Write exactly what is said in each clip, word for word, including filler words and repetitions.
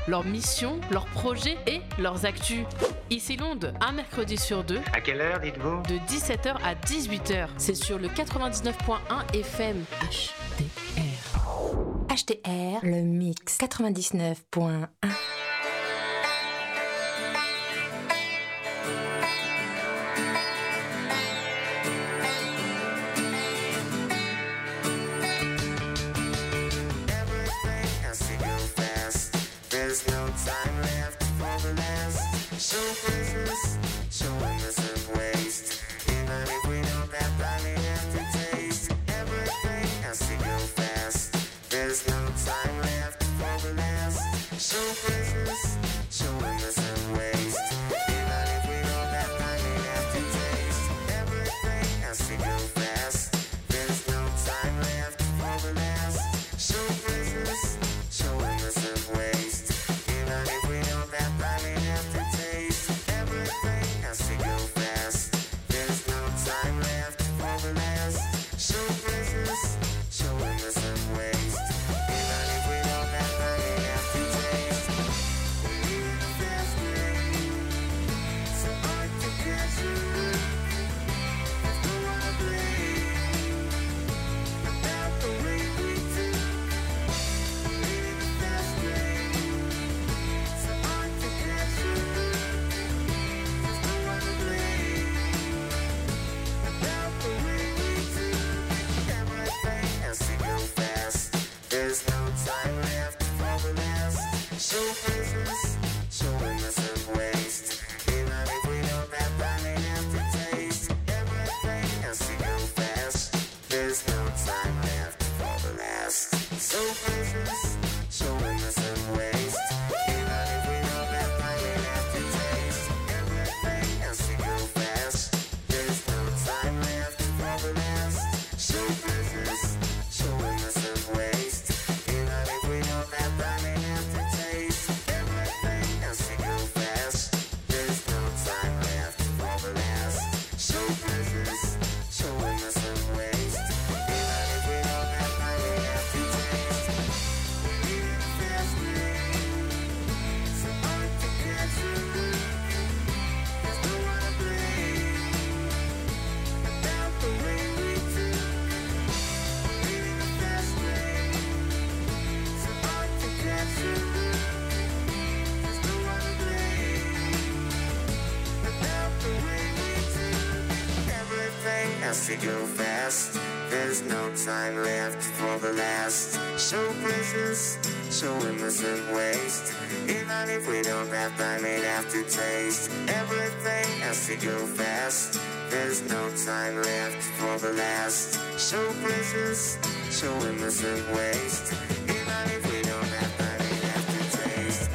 leurs missions, leurs projets et leurs actus. Ici Londres, un mercredi sur deux. À quelle heure dites-vous ? De dix-sept heures à dix-huit heures. C'est sur le quatre-vingt-dix-neuf point un F M. H D R. H D R, le mix quatre-vingt-dix-neuf point un. Go fast, there's no time left for the last. So precious, so innocent waste. Even if we don't have time, it have to taste. Everything has to go fast, there's no time left for the last. So precious, so innocent waste. Even if we don't have time, it have to taste.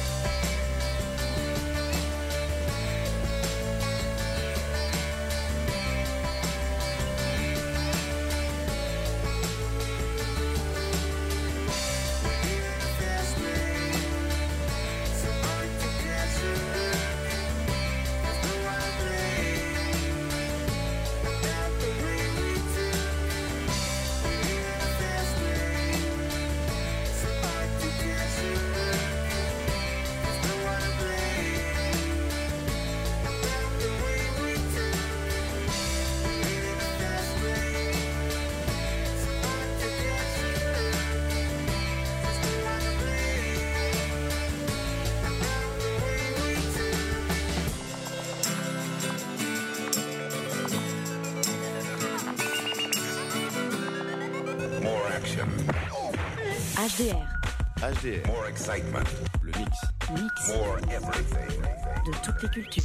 H D R. H D R. More excitement. Le mix. Mix. More everything. De toutes les cultures.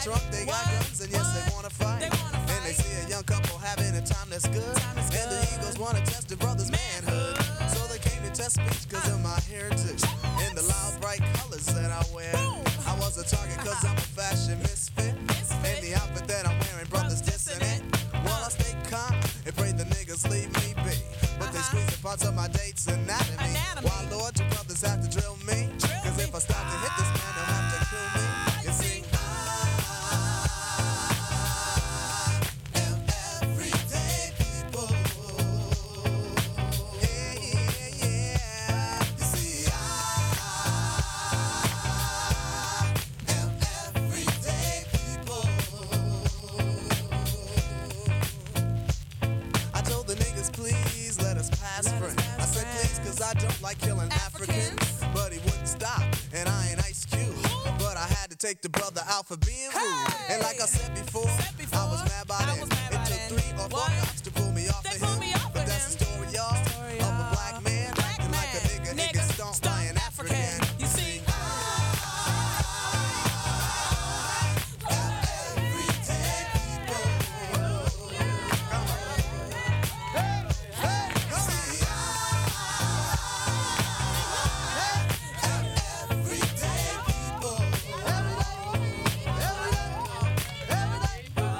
trunk, they got guns, and yes, they wanna fight. And they see a young couple having a time that's good. And the egos wanna test the brother's manhood. So they came to test speech cause of my heritage. In the loud, bright colors that I wear. I was a target cause I'm a fashion misfit. And the outfit that I'm wearing, brothers dissing it. Well, I stay calm and pray the niggas leave me be. But they squeeze the parts of my date's anatomy. Why, Lord, you brothers have to drill me? Cause if I start to hit this man, they'll have to kill me. You see, I am everyday people. Yeah, yeah, yeah. You see, I am everyday people. I told the niggas, please let us pass friends. I said please cause I don't like killing Africans. But he wouldn't stop, and I ain't Ice Cube. But I had to take the brother out for being rude. And like I said before, I was mad by then. It took three or four cops to pull me off the hill. But that's the story, y'all, of a black man acting like a nigga. He gets stomped by an African. You see, everyday people. Come on. You see, everyday people.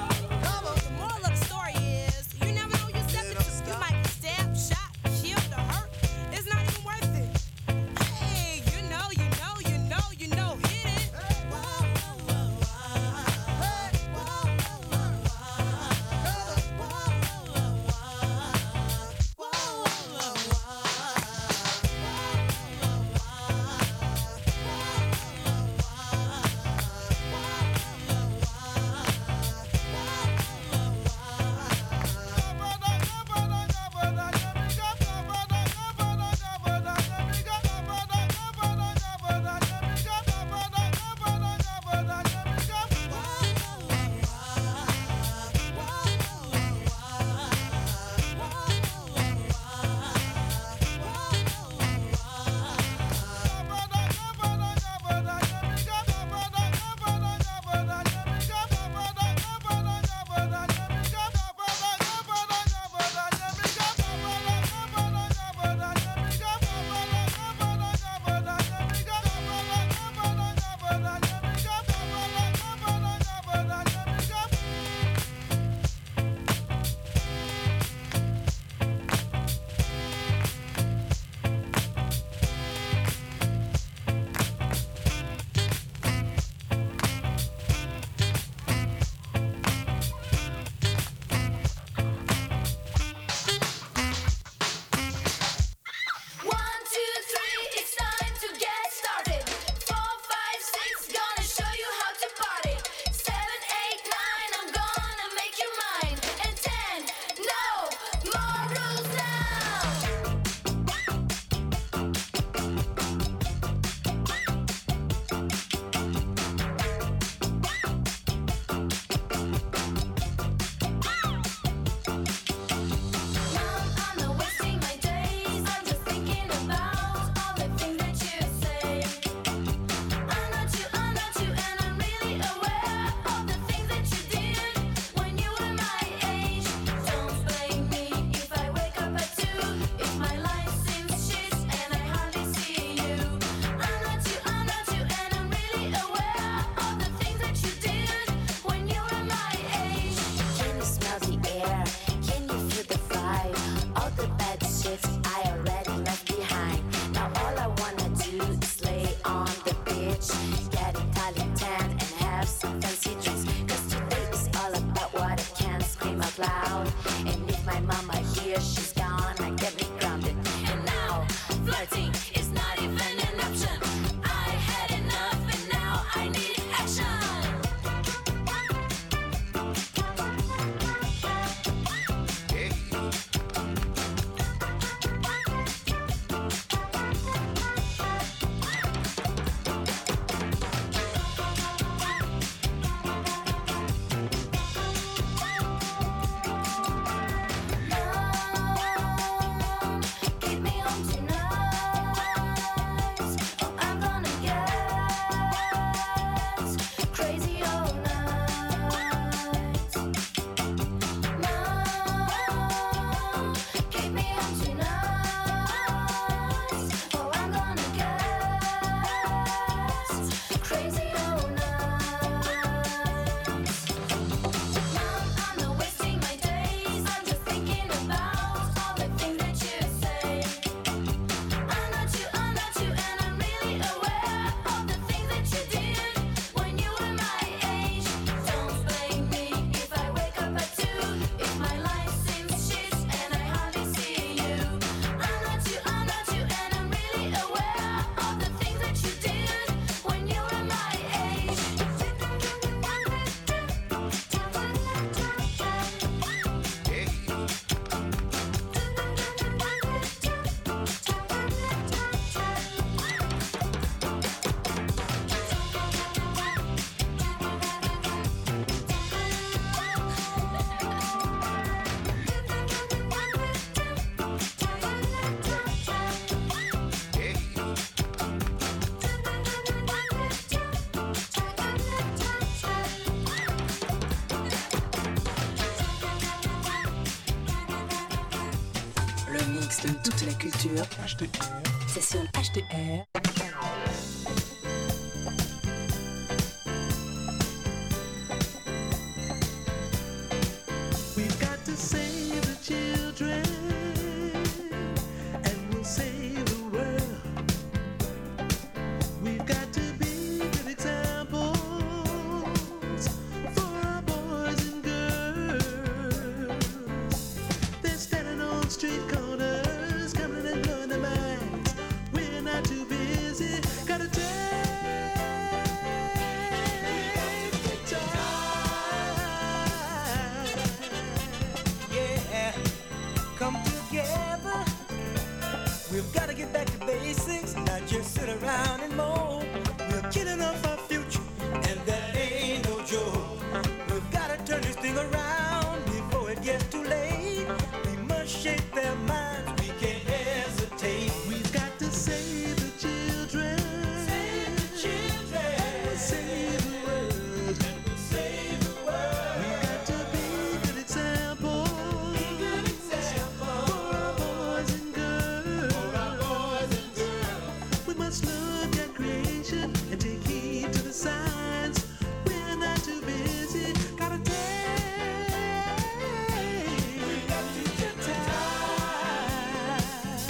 mix de toute la culture. H T R. C'est sur H T R. We've got to save the children, and we'll save the world. We've got to be good examples for our boys and girls. They're standing on street corners, coming and blowing their minds. We're not too busy, gotta take the time. Yeah, come together. We've got to get back to basics, not just sit around and moan. We're killing off our future, and that ain't no joke. We've got to turn this thing around before it gets too late. We must shape their minds, we can't hesitate. We've got to save the children, Save the children, and save the world. save the world. We've got to be good examples Good example for our boys and girls. for our boys and girls. We must look at creation and take heed to the signs. We're not too busy, gotta take the time.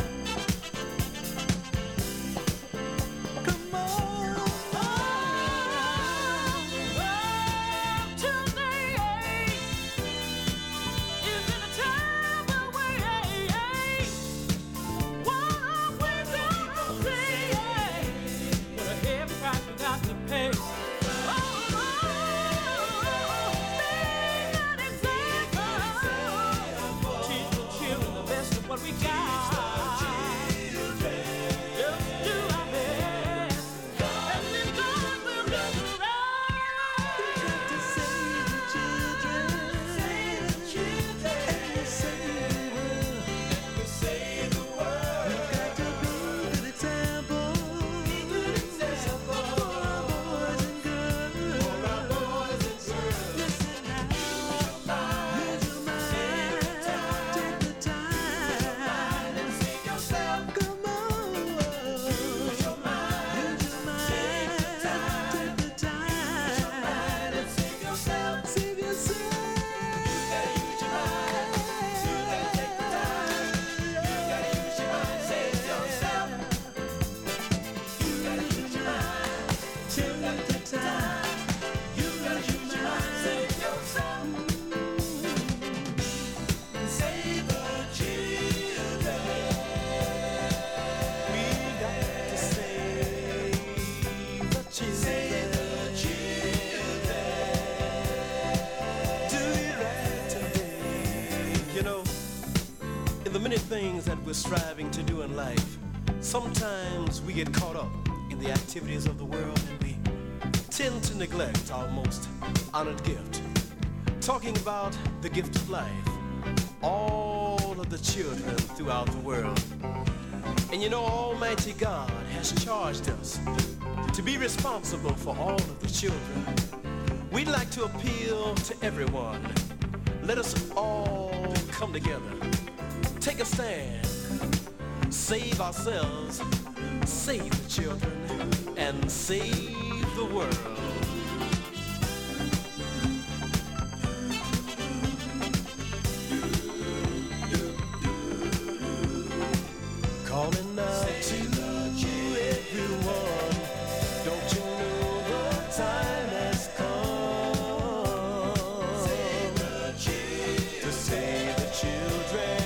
Come on, What we got. Just do our best, and then God will look around. to save the children, Save the children, and we'll save the world. we save the world. We've got to be good examples Good example for our boys and girls. for our boys and girls. Listen now, use your mind, take the time. And save yourself. Come on, use your mind, take the time. And save yourself. Save yourself. Gotta use your mind. You gotta take the time. You gotta use your mind. Save yourself. You gotta use your mind. Take the time. You gotta use your mind. Save yourself. Save the children. We got to save the children. Save the children. Do it right today. You know, in the many things that we're striving to do in life, sometimes we get caught up in the activities of the world and we tend to neglect our most honored gift. Talking about the gift of life, all of the children throughout the world. And you know, Almighty God has charged us to be responsible for all of the children. We'd like to appeal to everyone. Let us all come together. Take a stand. Save ourselves. Save the children. And save the world. Calling out to everyone. Don't you know the time has come to save the children?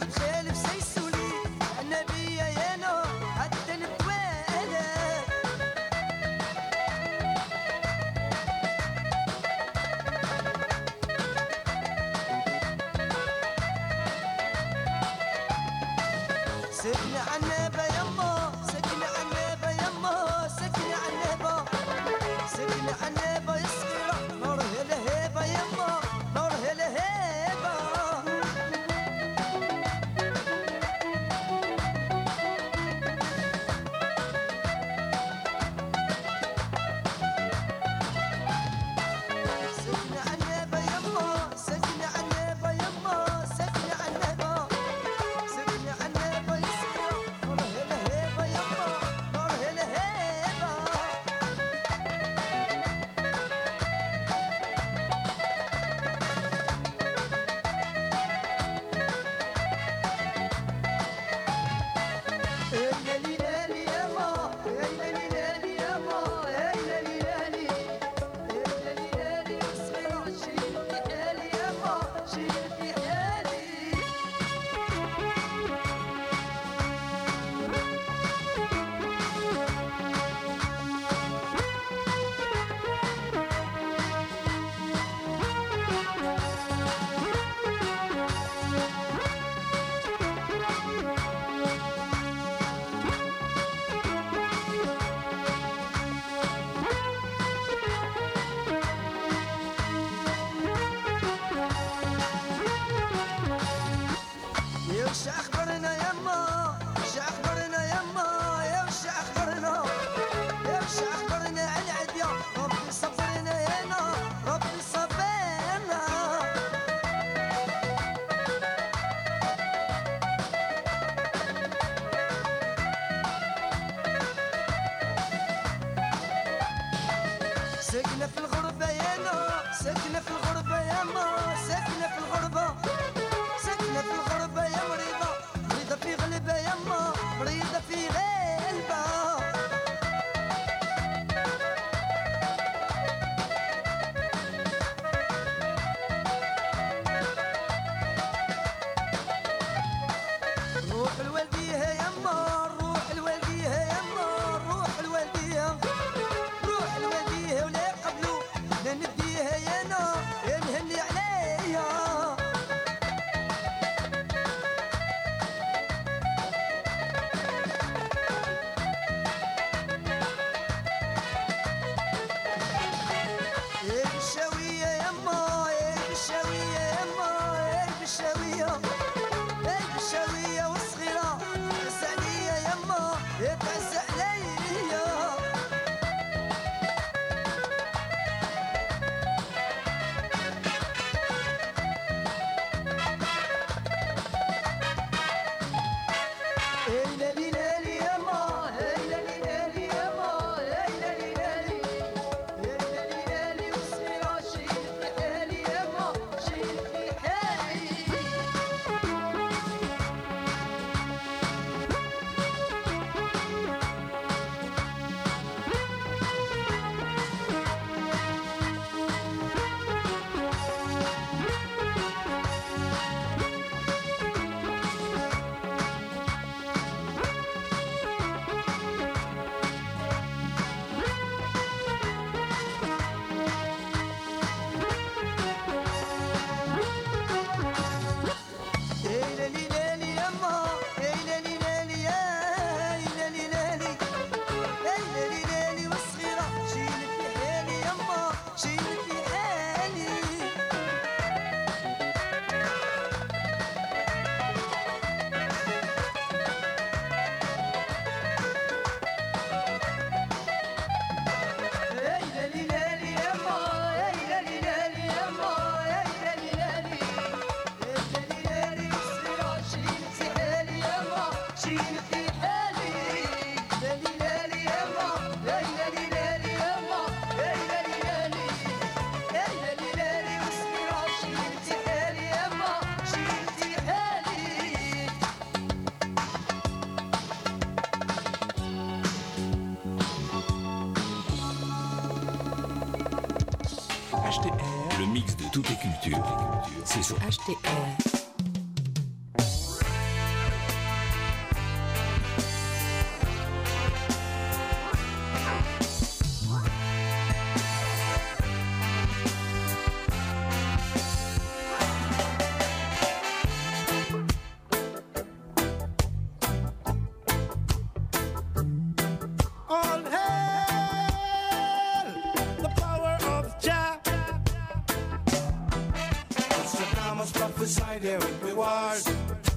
ساكنة في الغربة يا ما ساكنة في الغربة يا ما ساكنة في الغربة ساكنة في الغربة يا مريضة مريضة في غلبة يا ما مريضة في غلبة روح الوالديها يا ما روح الوالديها يا ما روح الوالديها روح الوالديها ولا قبلو لا نديها يا نا يا نهني عليها يا بالشاوية يا ما يا بالشاوية يا ما يا بالشاوية يا بالشاوية والصغيرة تعز عليا يا ما يا تعز عليا Le mix de toutes les cultures, c'est sur H T R. there with rewards.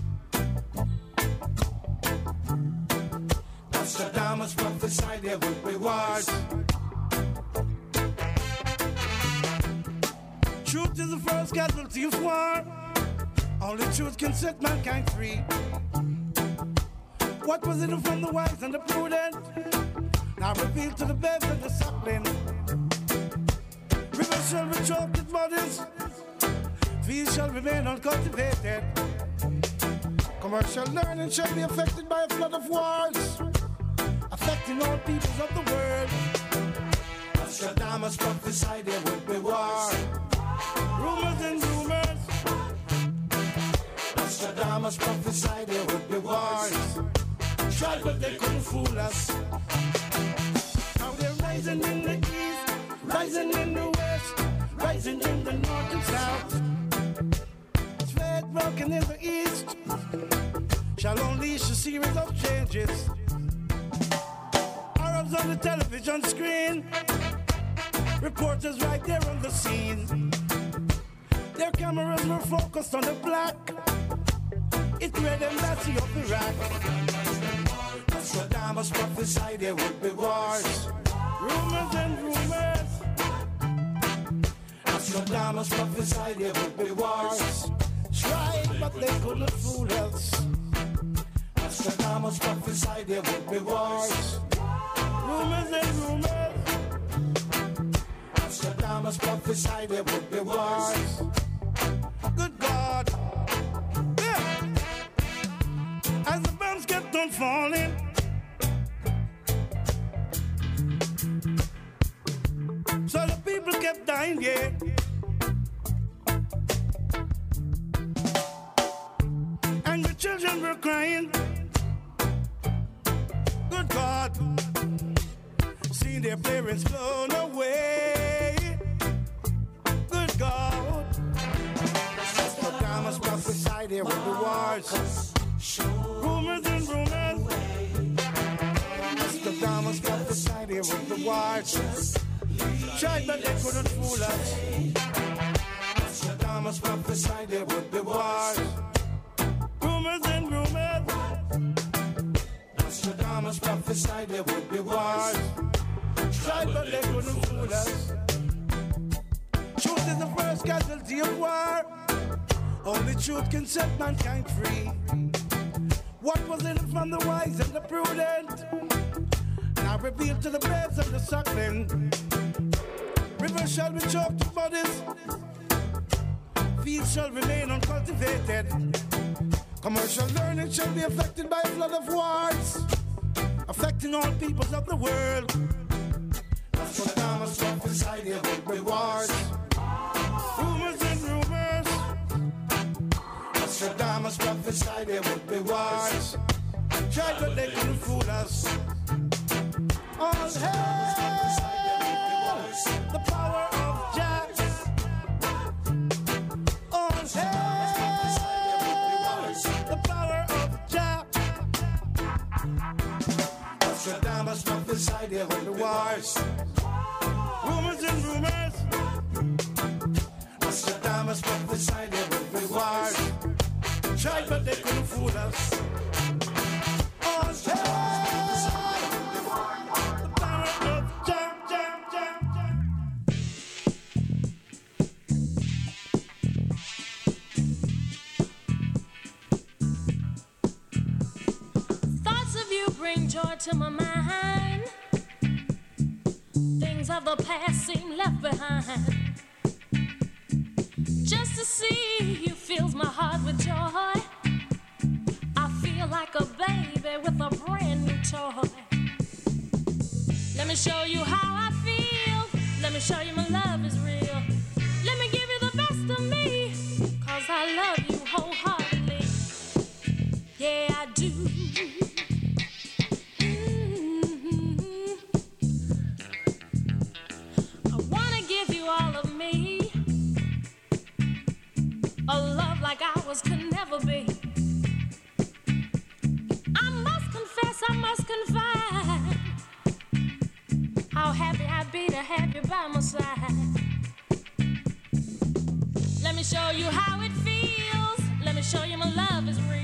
Nostradamus prophesied there with rewards. Truth is the first casualty of war. Only truth can set mankind free. What was hidden from the wise and the prudent, now revealed to the babes and the suckling. Rivers shall be choked with bodies, fields shall remain uncultivated. Commercial learning shall be affected by a flood of wars, affecting all peoples of the world. Nostradamus prophesied there would be war. Rumors and rumors. Nostradamus prophesied there would be wars. Tried but they couldn't fool us. Now they're rising in the east, rising in the west, rising in the north and south. Thread broken in the east shall unleash a series of changes. Arabs on the television screen, reporters right there on the scene. Their cameras were focused on the black, it red embassy of Iraq. Nostradamus prophesied there would be wars. Rumors and rumors. Nostradamus prophesied there would be wars. Tried but they couldn't fool us. Nostradamus prophesied there would be wars. Rumors and rumors. Nostradamus prophesied there would be wars. Good God. Yeah. As the bombs kept on falling, so the people kept dying, yeah. And the children were crying. Good God. Seeing their parents blown away. Good God. Nostradamus prophesied there would be wars. Rumors and rumors. Nostradamus prophesied there would be wars. Tried but they couldn't fool us. Nostradamus prophesied there would be wars. Rumors and rumors. Nostradamus prophesied there would be wars. Tried but they couldn't fool us. Truth is the first casualty of war. Only truth can set mankind free. What was in it from the wise and the prudent, now revealed to the babes and the suckling. Rivers shall be choked with bodies, fields shall remain uncultivated. Commercial learning shall be affected by a flood of wars, affecting all peoples of the world. Nostradamus prophesied there would be wars. Rumors and rumors. Nostradamus prophesied there would be wars. Tried but they couldn't fool us. All hail the power of Jah. All hail the power of Jah. Nostradamus prophesied there would be wars. Rumors and rumors. Nostradamus prophesied there would be wars. Tried but they couldn't fool us. All hail the power of Jah, Jah, Jah, Jah. Thoughts of you bring joy to my mind. Things of the past seem left behind. Just to see you fills my heart with joy. I feel like a baby with a brand new toy. Let me show you how I feel. Let me show you my love is real. Let me give you the best of me, 'cause I love you wholeheartedly. Yeah, I do. Mm-hmm. I wanna give you all of me. A love like ours could never be. I must confess, I must confide, how happy I'd be to have you by my side. Let me show you how it feels. Let me show you my love is real.